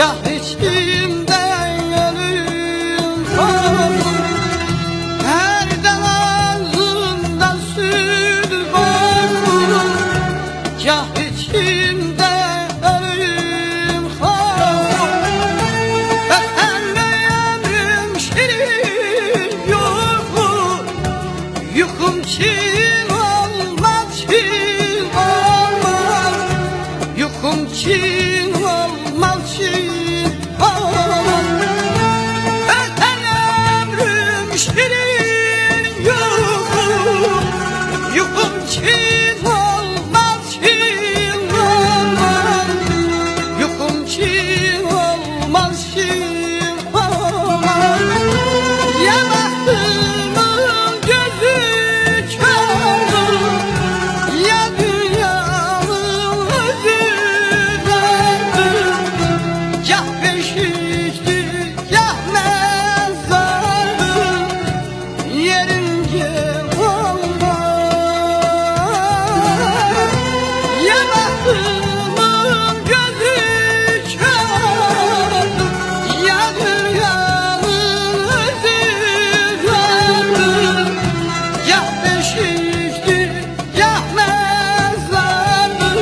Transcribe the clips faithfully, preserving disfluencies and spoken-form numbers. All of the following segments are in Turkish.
Gah içimden ölüm korkum, her dem ağzından süt bokum. Gah içimden ölüm korkum, ötenle ömrüm şirin yukum. Yukum çin olmaz, çin olmaz. Yukum çin olmaz, çin olmaz. Öten ömrüm şirin yukum. Yukum çin olmaz, çin olmaz. Yukum çin olmaz, çin olmaz. Ya bahtımın gözü kör, ya dünyanın özü döndü. Gah beşikti, gah mezardı, yerince olmaz. Ya bahtımın gözü kör, ya dünyanın özü döndü. Gah beşikti, gah mezardı,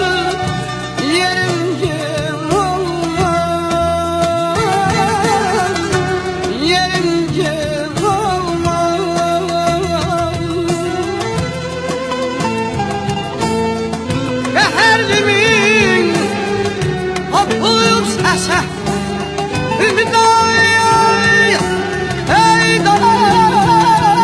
yerince olmaz, yerince olmaz. Qəhərlimin hoplayıb səsə, ümid ay, ey dağlar.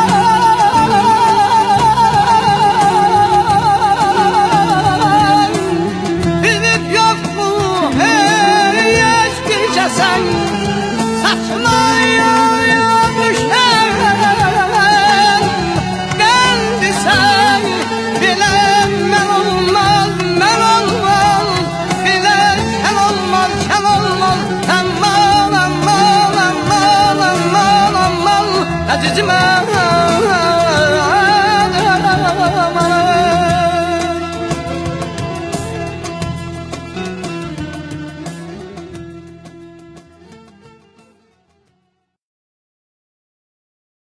Ümid yok mu, ey eski kəsən, saçma yamışəm. Qəndi sən, bilən mən olmaz, mən olmaz. Bilən sən olmaz, sən olmaz. Aman, aman, aman, aman, aman. Əzizim,